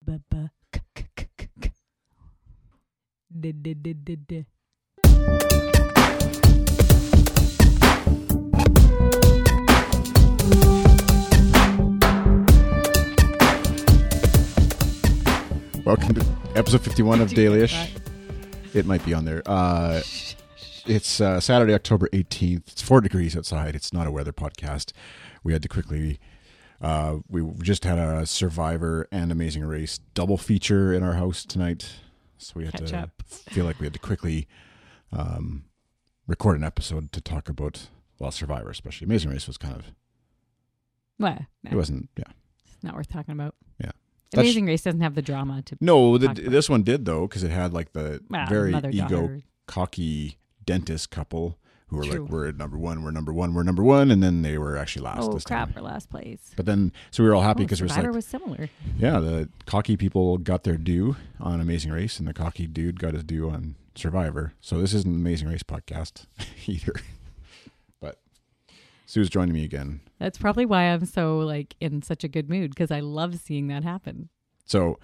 Welcome to episode 51 of Dailyish. It might be on there. It's Saturday, October 18th. It's 4 degrees outside. It's not a weather podcast. We had to quickly... we just had a Survivor and Amazing Race double feature in our house tonight. So we had feel like we had to quickly record an episode to talk about, well, Survivor especially. Amazing Race was kind of... Well, no. It wasn't, yeah. It's not worth talking about. Yeah. Amazing Race doesn't have the drama to... No, this one did, though, because it had like the very mother-daughter. cocky dentist couple who were like, we're number one, and then they were actually last. Oh, this crap, time. we're last place. But then, so we were all happy because Survivor was similar. Yeah, the cocky people got their due on Amazing Race, and the cocky dude got his due on Survivor. So this isn't an Amazing Race podcast either. But Sue's joining me again. That's probably why I'm so like in such a good mood, because I love seeing that happen. So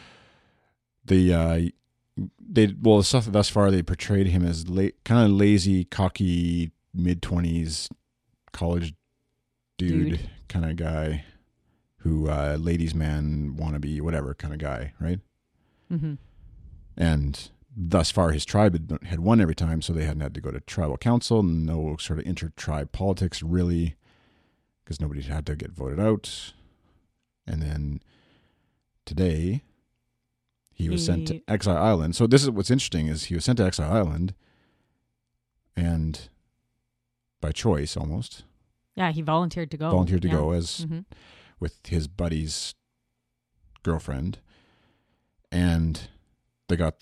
thus far they portrayed him as kind of lazy, cocky, mid-20s college dude kind of guy who ladies man wannabe whatever kind of guy, right? Mm-hmm. And thus far his tribe had won every time, so they hadn't had to go to tribal council, no sort of inter-tribe politics really, because nobody had to get voted out. And then today he was sent to Exile Island. So this is what's interesting, is he was sent to Exile Island, and by choice almost. Yeah, he volunteered to go. Go as with his buddy's girlfriend, and they got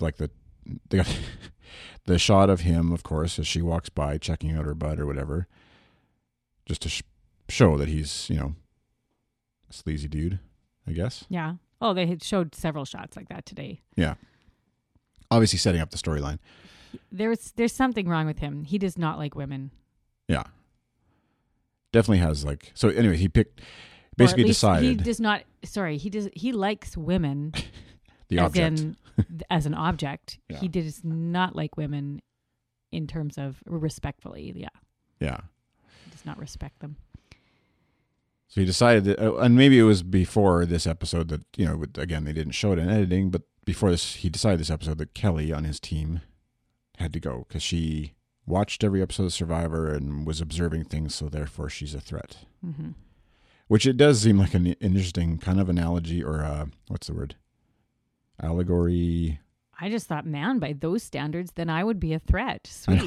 the shot of him, of course, as she walks by checking out her butt or whatever, just to show that he's, a sleazy dude, I guess. Yeah. Oh, they had showed several shots like that today. Yeah. Obviously setting up the storyline. There's something wrong with him. He does not like women. Yeah. Definitely has so anyway, he decided. He does not, he likes women. The object. As an object. Yeah. He does not like women in terms of respectfully. Yeah. Yeah. He does not respect them. So he decided that, and maybe it was before this episode that, again, they didn't show it in editing, but before this, he decided this episode that Kelly on his team had to go because she watched every episode of Survivor and was observing things, so therefore she's a threat. Mm-hmm. Which it does seem like an interesting kind of analogy, or what's the word? Allegory. I just thought, man, by those standards, then I would be a threat. Sweet.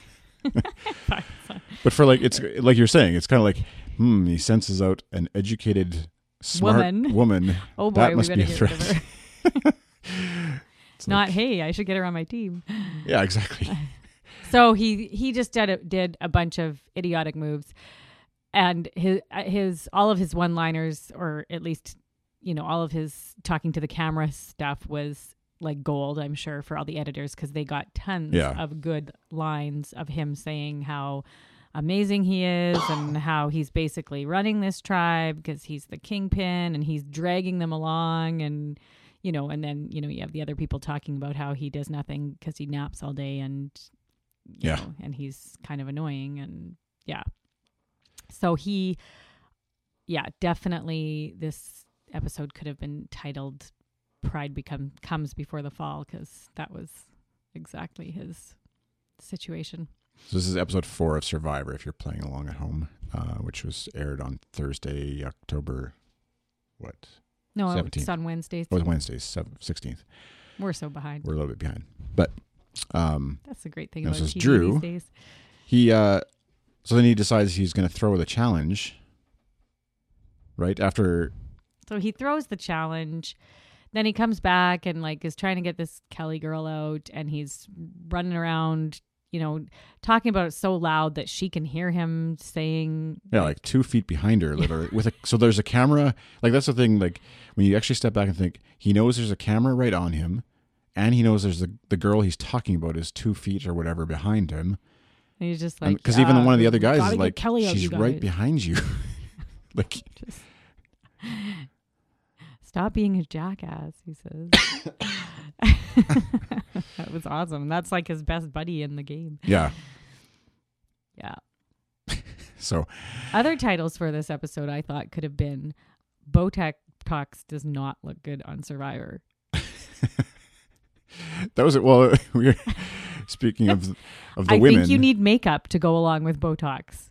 But for it's like you're saying, it's kind of like, he senses out an educated, smart woman. Oh boy, that must we be a better get threat. rid of her. It's not, hey, I should get her on my team. Yeah, exactly. So he just did a bunch of idiotic moves, and his all of his one-liners, or at least all of his talking to the camera stuff was like gold, I'm sure, for all the editors, because they got tons of good lines of him saying how amazing he is and how he's basically running this tribe because he's the kingpin and he's dragging them along, and and then you have the other people talking about how he does nothing because he naps all day, and and he's kind of annoying, and so definitely this episode could have been titled Pride Comes Before the Fall, because that was exactly his situation. So this is episode 4 of Survivor, if you're playing along at home, which was aired on Thursday, October, what? No, 17th. It's on Wednesdays. Oh, it's Wednesdays, 16th. We're so behind. We're a little bit behind. But that's the great thing about TV Drew, these days. He, so then he decides he's going to throw the challenge, right? So he throws the challenge. Then he comes back and is trying to get this Kelly girl out, and he's running around, talking about it so loud that she can hear him saying. Yeah, 2 feet behind her, literally. So there's a camera. That's the thing. When you actually step back and think, he knows there's a camera right on him, and he knows there's the girl he's talking about is 2 feet or wwhatever behind him. And he's just because even one of the other guys is like, Kelly out, she's right behind you. Stop being a jackass, he says. That was awesome. That's like his best buddy in the game. Yeah. Yeah. So other titles for this episode I thought could have been Botox does not look good on Survivor. that was it. Well, we're speaking of the I women. think you need makeup to go along with Botox.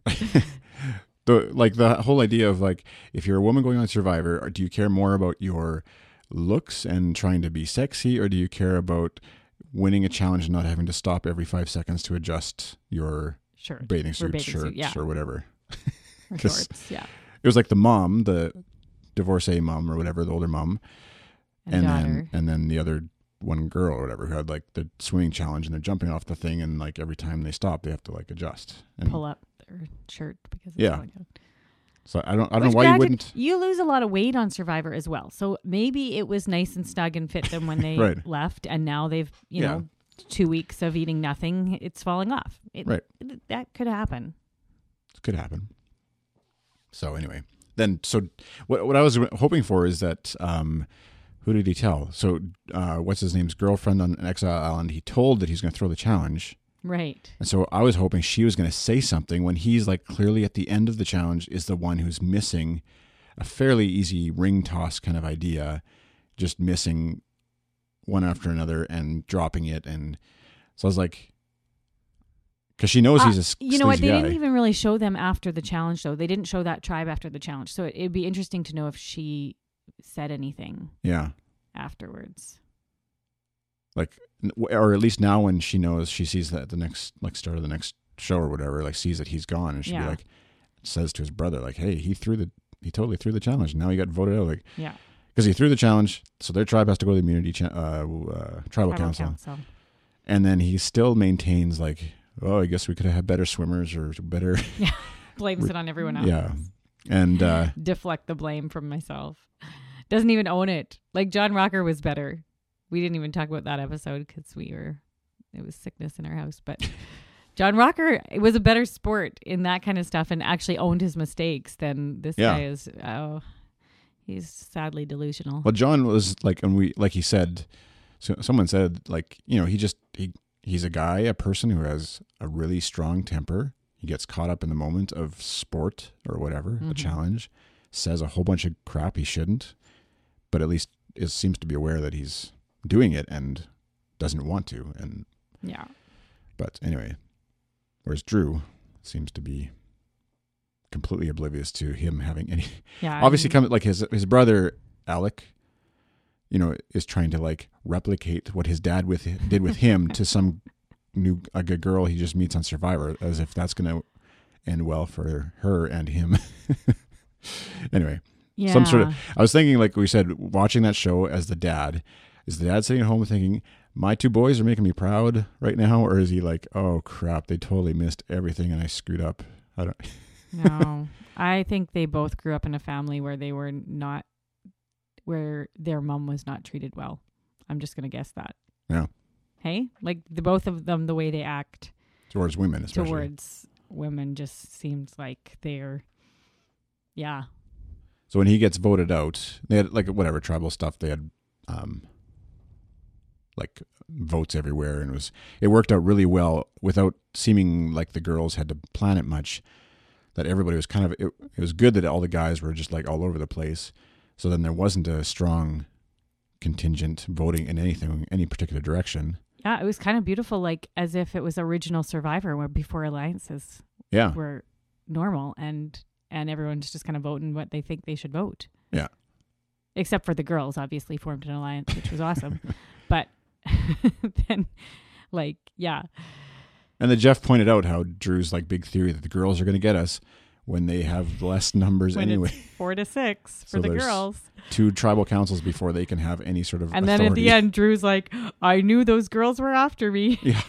The whole idea of like, if you're a woman going on Survivor, do you care more about your looks and trying to be sexy, or do you care about winning a challenge and not having to stop every 5 seconds to adjust your Shirt. bathing suit, bathing shirts, suit, yeah. or whatever? Or shorts, yeah. It was like the mom, the divorcee mom or whatever, the older mom, and then the other one girl or whatever who had like the swimming challenge, and they're jumping off the thing, and like every time they stop, they have to like adjust and pull up their shirt because it's yeah. out. So I don't know why you wouldn't. You lose a lot of weight on Survivor as well. So maybe it was nice and snug and fit them when they Right. left, and now they've, you know, 2 weeks of eating nothing, it's falling off. That could happen. It could happen. So anyway, so what I was hoping for is that who did he tell? So what's his name's girlfriend on Exile Island? He told that he's going to throw the challenge. Right. And so I was hoping she was going to say something when he's like clearly at the end of the challenge is the one who's missing a fairly easy ring toss kind of idea, just missing one after another and dropping it. And so I was like, because she knows he's a you know what? They guy. didn't even really show them after the challenge, though. They didn't show that tribe after the challenge. So it'd be interesting to know if she said anything. Yeah. Afterwards. Like, or at least now when she knows, she sees that the next, like, start of the next show or whatever, like sees that he's gone, and she'd be like, says to his brother, like, hey, he totally threw the challenge. Now he got voted out. Like, yeah. Because he threw the challenge, so their tribe has to go to the immunity tribal council. And then he still maintains, like, oh, I guess we could have had better swimmers or better. Yeah. Blames it on everyone else. Yeah. And deflect the blame from myself. Doesn't even own it. Like, John Rocker was better. We didn't even talk about that episode because it was sickness in our house. But John Rocker was a better sport in that kind of stuff and actually owned his mistakes than this guy is. Oh, he's sadly delusional. Well, John was like, and he said, so someone said, like, you know, he's a person who has a really strong temper. He gets caught up in the moment of sport or whatever, a challenge, says a whole bunch of crap he shouldn't, but at least seems to be aware that he's doing it and doesn't want to. And yeah. But anyway, whereas Drew seems to be completely oblivious to him having any. Yeah. Obviously, like his brother Alec, you know, is trying to like replicate what his dad did with him to some a girl he just meets on Survivor, as if that's going to end well for her and him. Anyway, some sort of. I was thinking, like we said, watching that show as the dad. Is the dad sitting at home thinking, my two boys are making me proud right now? Or is he like, oh, crap, they totally missed everything and I screwed up? I don't. No, I think they both grew up in a family where where their mom was not treated well. I'm just going to guess that. Yeah. Hey? Like, both of them, the way they act. Towards women, especially. Towards women just seems like they're, yeah. So when he gets voted out, they had, like, whatever, tribal stuff, they had... like votes everywhere, and it worked out really well without seeming like the girls had to plan it much. That everybody was kind of it was good that all the guys were just like all over the place. So then there wasn't a strong contingent voting in any particular direction. Yeah, it was kind of beautiful, like as if it was original Survivor, where before alliances were normal, and everyone's just kind of voting what they think they should vote. Yeah. Except for the girls, obviously formed an alliance, which was awesome. But then, like, yeah. And then Jeff pointed out how Drew's like big theory that the girls are going to get us when they have less numbers anyway. It's 4-6 for the girls. 2 tribal councils before they can have any sort of and authority. Then at the end, Drew's like, I knew those girls were after me. Yeah.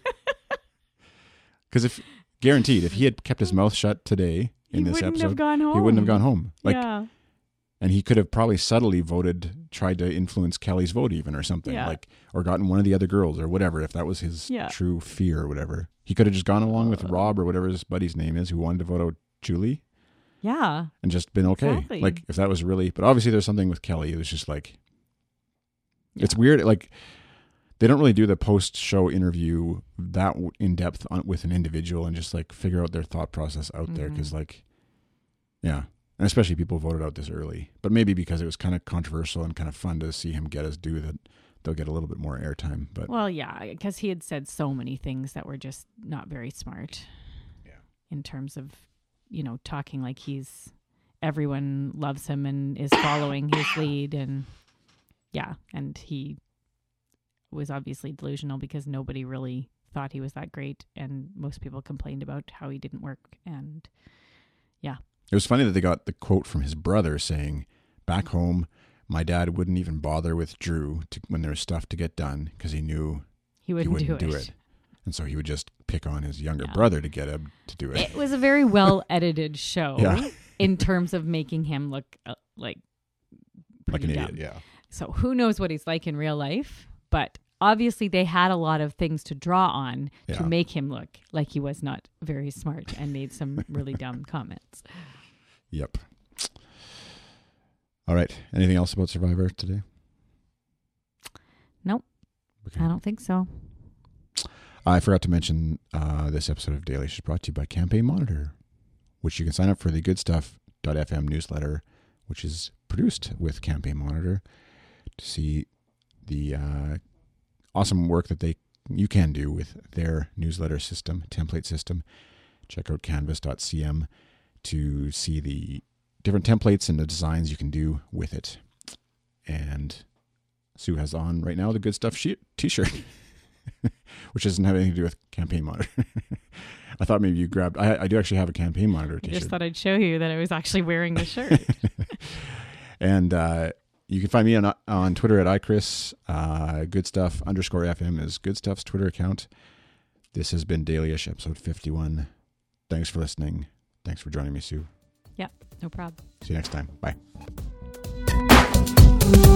Because guaranteed, if he had kept his mouth shut today in this episode, he wouldn't have gone home. Like, yeah. And he could have probably subtly tried to influence Kelly's vote even or something, like, or gotten one of the other girls or whatever, if that was his true fear or whatever. He could have just gone along with Rob or whatever his buddy's name is, who wanted to vote out Julie. Yeah. and just been okay. Exactly. Like if that was really, but obviously there's something with Kelly. It was just like, it's weird. Like they don't really do the post-show interview that in depth with an individual and just like figure out their thought process out there. Cause like, yeah. And especially people voted out this early, but maybe because it was kind of controversial and kind of fun to see him get his due, that they'll get a little bit more airtime. But well, yeah, because he had said so many things that were just not very smart. Yeah. In terms of, talking like everyone loves him and is following his lead, and and he was obviously delusional because nobody really thought he was that great, and most people complained about how he didn't work, and it was funny that they got the quote from his brother saying, back home, my dad wouldn't even bother with Drew when there was stuff to get done because he knew he wouldn't do it. And so he would just pick on his younger brother to get him to do it. It was a very well edited show in terms of making him look like an dumb. idiot, yeah. So who knows what he's like in real life, but obviously they had a lot of things to draw on to make him look like he was not very smart and made some really dumb comments. Yep. All right. Anything else about Survivor today? Nope. Okay. I don't think so. I forgot to mention this episode of Daily is brought to you by Campaign Monitor, which you can sign up for the goodstuff.fm newsletter, which is produced with Campaign Monitor, to see the awesome work that you can do with their newsletter system, template system. Check out canvas.cm to see the different templates and the designs you can do with it. And Sue has on right now the Good Stuff t-shirt, which doesn't have anything to do with Campaign Monitor. I thought maybe you grabbed, I do actually have a Campaign Monitor t-shirt. I just thought I'd show you that I was actually wearing the shirt. And you can find me on Twitter at iChris. Goodstuff_FM is Good Stuff's Twitter account. This has been Daily-ish, episode 51. Thanks for listening. Thanks for joining me, Sue. Yeah, no problem. See you next time. Bye.